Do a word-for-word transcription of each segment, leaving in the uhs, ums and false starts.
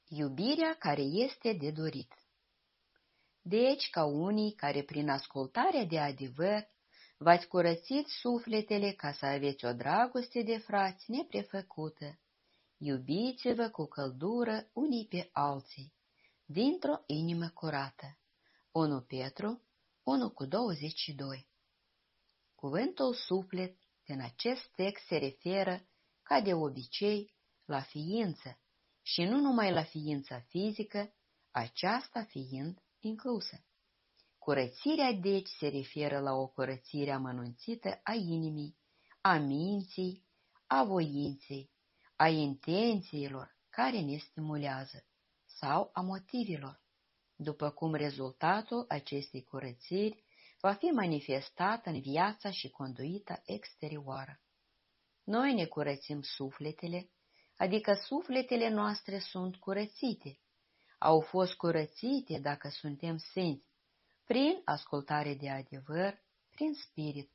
Iubirea care este de dorit. Deci, ca unii care prin ascultarea de adevăr v-ați curățit sufletele ca să aveți o dragoste de frați neprefăcută, iubiți-vă cu căldură unii pe alții, dintr-o inimă curată. unu Petru unu cu douăzeci și doi. Cuvântul suflet în acest text se referă, ca de obicei, la ființă, și nu numai la ființa fizică, aceasta fiind inclusă. Curățirea, deci, se referă la o curățire amănunțită a inimii, a minții, a voinței, a intențiilor care ne stimulează, sau a motivelor, după cum rezultatul acestei curățiri va fi manifestat în viața și conduita exterioară. Noi ne curățim sufletele, adică sufletele noastre sunt curățite, au fost curățite dacă suntem sfinți, prin ascultare de adevăr, prin spirit.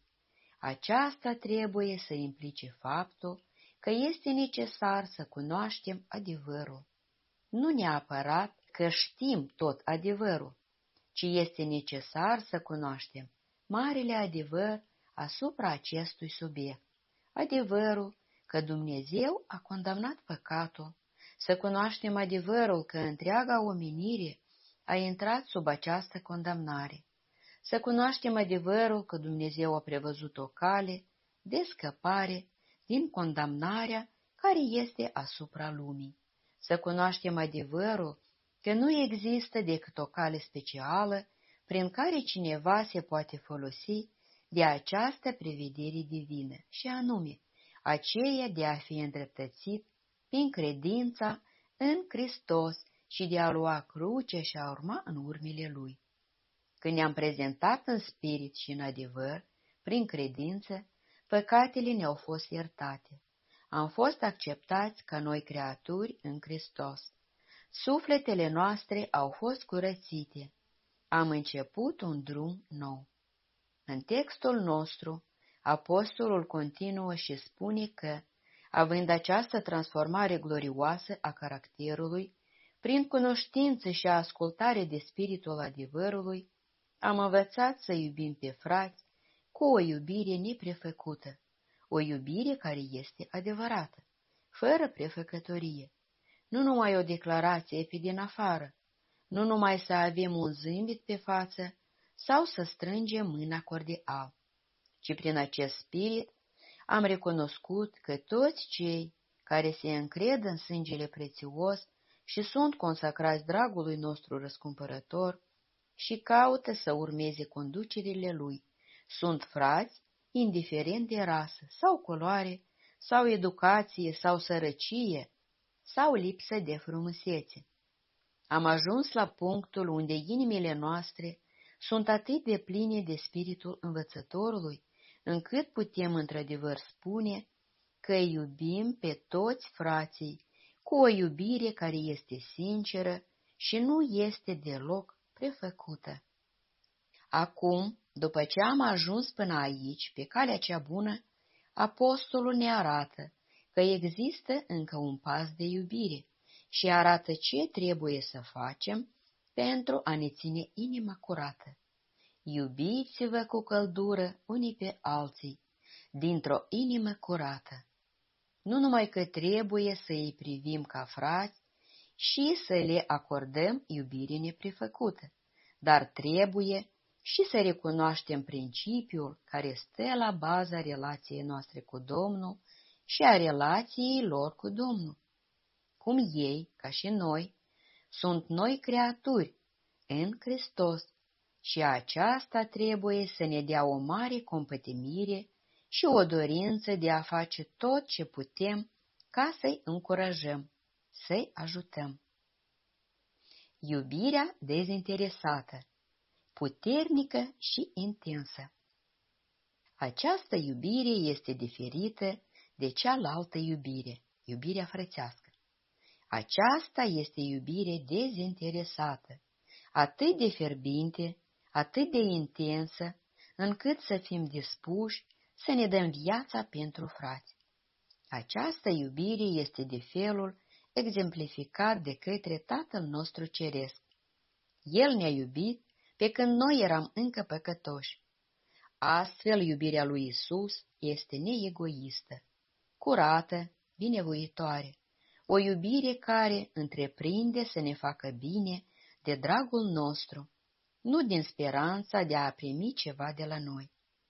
Aceasta trebuie să implice faptul că este necesar să cunoaștem adevărul. Nu neapărat că știm tot adevărul, ci este necesar să cunoaștem marele adevăr asupra acestui subiect. Adevărul că Dumnezeu a condamnat păcatul, să cunoaștem adevărul că întreaga omenire a intrat sub această condamnare, să cunoaștem adevărul că Dumnezeu a prevăzut o cale de scăpare din condamnarea care este asupra lumii, să cunoaștem adevărul că nu există decât o cale specială prin care cineva se poate folosi de această prevedere divină, și anume, aceea de a fi îndreptățit prin credința în Hristos și de a lua crucea și a urma în urmile Lui. Când ne-am prezentat în spirit și în adevăr, prin credință, păcatele ne-au fost iertate. Am fost acceptați ca noi creaturi în Hristos. Sufletele noastre au fost curățite. Am început un drum nou. În textul nostru, apostolul continuă și spune că, având această transformare glorioasă a caracterului, prin cunoștință și ascultare de spiritul adevărului, am învățat să iubim pe frați cu o iubire neprefăcută, o iubire care este adevărată, fără prefăcătorie, nu numai o declarație pe din afară, nu numai să avem un zâmbet pe față sau să strângem mâna cordial, ci prin acest spirit am recunoscut că toți cei care se încred în sângele prețios și sunt consacrați dragului nostru răscumpărător și caută să urmeze conducerile lui, sunt frați, indiferent de rasă sau culoare, sau educație, sau sărăcie, sau lipsă de frumusețe. Am ajuns la punctul unde inimile noastre sunt atât de pline de spiritul învățătorului, încât putem într-adevăr spune că iubim pe toți frații cu o iubire care este sinceră și nu este deloc prefăcută. Acum, după ce am ajuns până aici, pe calea cea bună, apostolul ne arată că există încă un pas de iubire și arată ce trebuie să facem pentru a ne ține inima curată. Iubiți-vă cu căldură unii pe alții, dintr-o inimă curată. Nu numai că trebuie să îi privim ca frați și să le acordăm iubire neprefăcută, dar trebuie și să recunoaștem principiul care stă la baza relației noastre cu Domnul și a relației lor cu Domnul. Cum ei, ca și noi, sunt noi creaturi în Hristos și aceasta trebuie să ne dea o mare compătimire și o dorință de a face tot ce putem ca să-i încurajăm, să-i ajutăm. Iubirea dezinteresată, puternică și intensă. Această iubire este diferită de cealaltă iubire, iubirea frățească. Aceasta este iubire dezinteresată, atât de fierbinte, atât de intensă, încât să fim dispuși să ne dăm viața pentru frați. Această iubire este de felul exemplificat de către Tatăl nostru Ceresc. El ne-a iubit pe când noi eram încă păcătoși. Astfel, iubirea lui Isus este neegoistă, curată, binevoitoare, o iubire care întreprinde să ne facă bine de dragul nostru, nu din speranța de a primi ceva de la noi.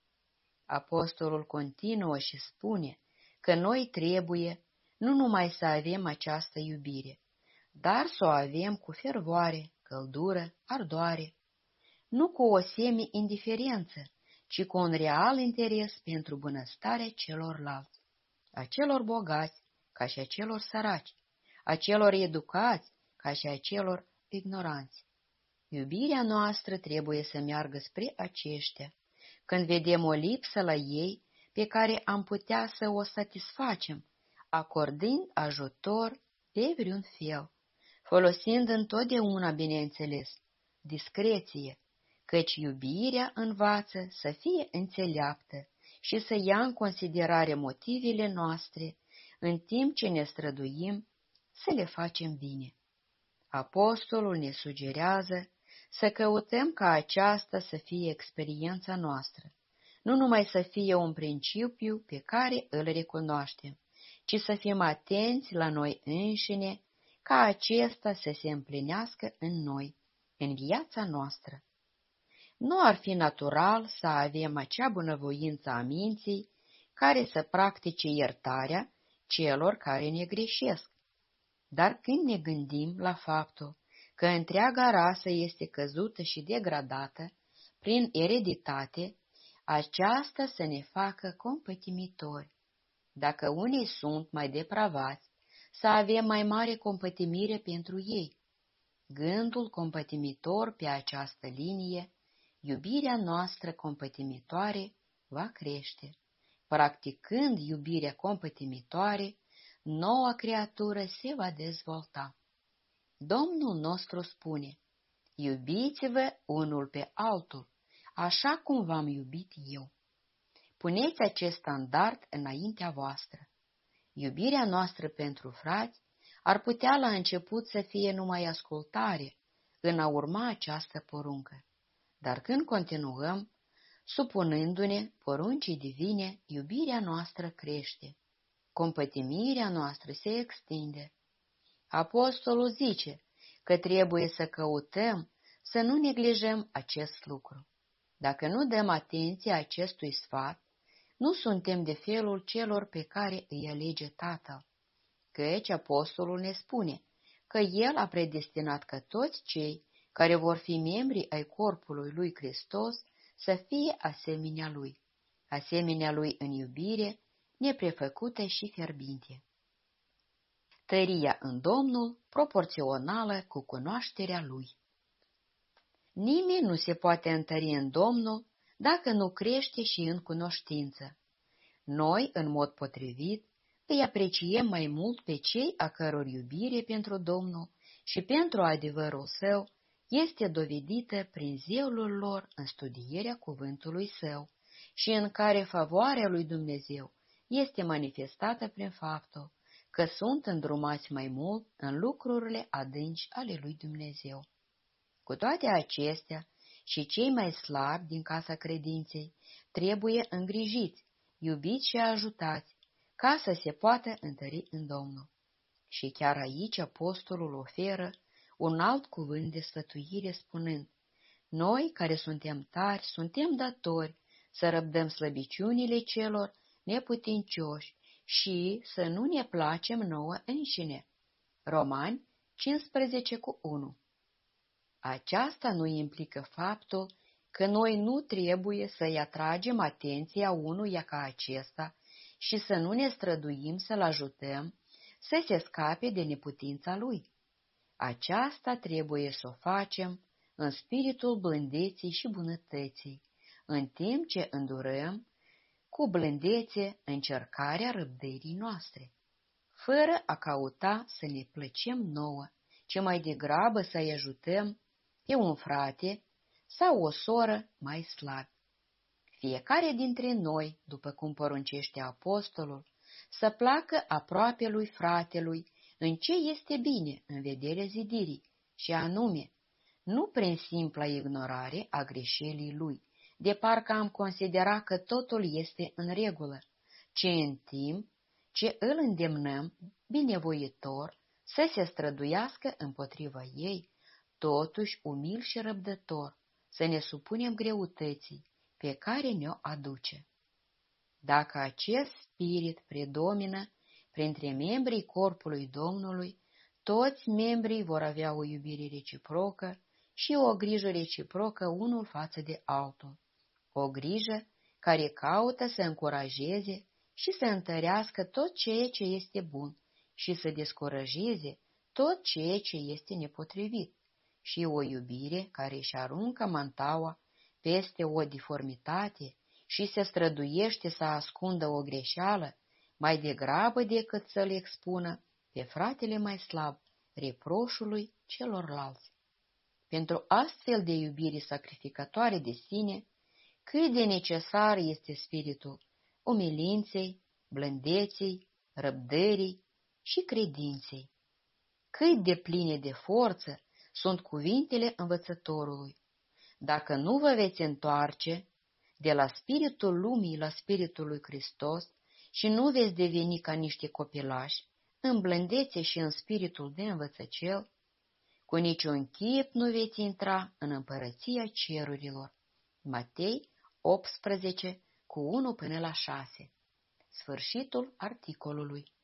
Apostolul continuă și spune că noi trebuie nu numai să avem această iubire, dar să o avem cu fervoare, căldură, ardoare, nu cu o semi-indiferență, ci cu un real interes pentru bunăstarea celorlalți, a celor bogați ca și a celor săraci, a celor educați ca și a celor ignoranți. Iubirea noastră trebuie să meargă spre aceștia, când vedem o lipsă la ei pe care am putea să o satisfacem, acordând ajutor pe vreun fel, folosind întotdeauna, bineînțeles, discreție, căci iubirea învață să fie înțeleaptă și să ia în considerare motivele noastre, în timp ce ne străduim să le facem bine. Apostolul ne sugerează să căutăm ca aceasta să fie experiența noastră, nu numai să fie un principiu pe care îl recunoaștem, ci să fim atenți la noi înșine, ca acesta să se împlinească în noi, în viața noastră. Nu ar fi natural să avem acea bunăvoință a minții care să practice iertarea celor care ne greșesc. Dar când ne gândim la faptul că întreaga rasă este căzută și degradată prin ereditate, aceasta să ne facă compătimitori. Dacă unii sunt mai depravați, să avem mai mare compătimire pentru ei. Gândul compătimitor pe această linie, iubirea noastră compătimitoare va crește. Practicând iubirea compătimitoare, noua creatură se va dezvolta. Domnul nostru spune, iubiți-vă unul pe altul, așa cum v-am iubit eu. Puneți acest standard înaintea voastră. Iubirea noastră pentru frați ar putea la început să fie numai ascultare în a urma această poruncă. Dar când continuăm, supunându-ne poruncii divine, iubirea noastră crește, compătimirea noastră se extinde. Apostolul zice că trebuie să căutăm să nu neglijăm acest lucru. Dacă nu dăm atenție acestui sfat, nu suntem de felul celor pe care îi alege Tatăl, căci apostolul ne spune că El a predestinat ca toți cei care vor fi membri ai corpului lui Hristos să fie asemenea Lui, asemenea Lui în iubire, neprefăcută și fierbinte. Tăria în Domnul proporțională cu cunoașterea Lui. Nimeni nu se poate întări în Domnul dacă nu crește și în cunoștință. Noi, în mod potrivit, îi apreciem mai mult pe cei a căror iubire pentru Domnul și pentru adevărul Său este dovedită prin zeulul lor în studierea cuvântului Său și în care favoarea lui Dumnezeu este manifestată prin faptul că sunt îndrumați mai mult în lucrurile adânci ale lui Dumnezeu. Cu toate acestea, și cei mai slabi din casa credinței trebuie îngrijiți, iubiți și ajutați, ca să se poată întări în Domnul. Și chiar aici apostolul oferă un alt cuvânt de sfătuire spunând, noi care suntem tari, suntem datori să răbdăm slăbiciunile celor neputincioși și să nu ne placem nouă înșine. Romani cincisprezece cu unu. Aceasta nu implică faptul că noi nu trebuie să-i atragem atenția unuia ca acesta și să nu ne străduim să-l ajutăm să se scape de neputința lui. Aceasta trebuie să o facem în spiritul blândeții și bunătății, în timp ce îndurăm cu blândețe încercarea răbdării noastre, fără a căuta să ne plăcem nouă, ci mai degrabă să-i ajutăm pe un frate sau o soră mai slabi. Fiecare dintre noi, după cum poruncește apostolul, să placă aproape lui fratelui în ce este bine în vederea zidirii, și anume, nu prin simpla ignorare a greșelii lui, de parcă am considera că totul este în regulă, ci în timp ce îl îndemnăm binevoitor să se străduiască împotriva ei, totuși umil și răbdător, să ne supunem greutății pe care ne-o aduce. Dacă acest spirit predomină printre membrii corpului Domnului, toți membrii vor avea o iubire reciprocă și o grijă reciprocă unul față de altul, o grijă care caută să încurajeze și să întărească tot ceea ce este bun și să descurajeze tot ceea ce este nepotrivit, și o iubire care își aruncă mantaua peste o diformitate și se străduiește să ascundă o greșeală mai degrabă decât să le expună pe fratele mai slab reproșului celorlalți. Pentru astfel de iubire sacrificatoare de sine, cât de necesar este spiritul umilinței, blândeței, răbdării și credinței. Cât de pline de forță sunt cuvintele învățătorului. Dacă nu vă veți întoarce de la spiritul lumii la spiritul lui Hristos și nu veți deveni ca niște copilași, în blândețe și în spiritul de învățăcel, cu niciun chip nu veți intra în împărăția cerurilor. Matei optsprezece, cu unu până la șase. Sfârșitul articolului.